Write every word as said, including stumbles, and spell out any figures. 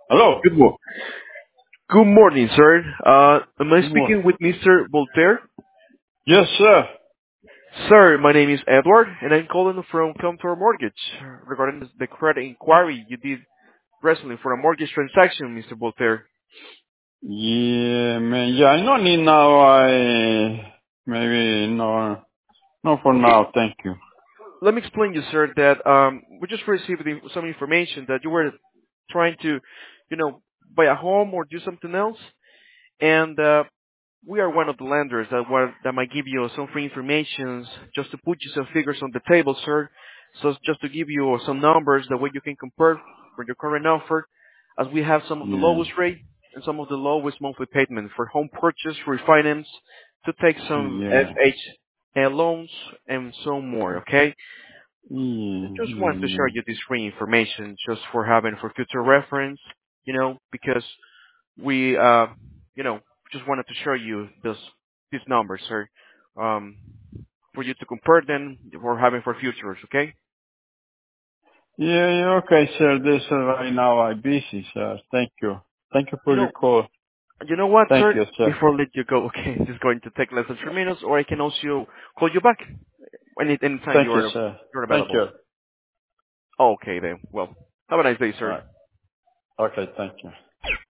Hello. Good mo- Good morning, sir. Uh, am I Good morning. speaking with Mister Voltaire? Yes, sir. Sir, my name is Edward, and I'm calling from Comtour Mortgage regarding the credit inquiry you did recently for a mortgage transaction, Mister Voltaire. Yeah, man. Yeah, I don't need now. I maybe no, no for Okay, now. Thank you. let me explain you, sir, that um, we just received the- some information that you were trying to, you know, buy a home or do something else, and uh, we are one of the lenders that were, that might give you some free information just to put you some figures on the table, sir. So just to give you some numbers, the way you can compare for your current offer, as we have some of the Yeah, lowest rate and some of the lowest monthly payment for home purchase, refinance, to take some yeah, F H A loans and so more. Okay. yeah, Just wanted to yeah, share you this free information just for having for future reference, you know, because we, uh, you know, just wanted to show you this, these numbers, sir, um, for you to compare them. We're having for futures, okay? yeah. Yeah, okay, sir. This uh, right now I'm busy, sir. Thank you. Thank you You for your know, call. you know what, Thank sir? you, sir. Before I let you go, okay, it's going to take less than three minutes, or I can also call you back any anytime Thank you you, are sir. you're Thank available. you. Okay, then. Well, have a nice day, All sir. right. Okay. Thank you.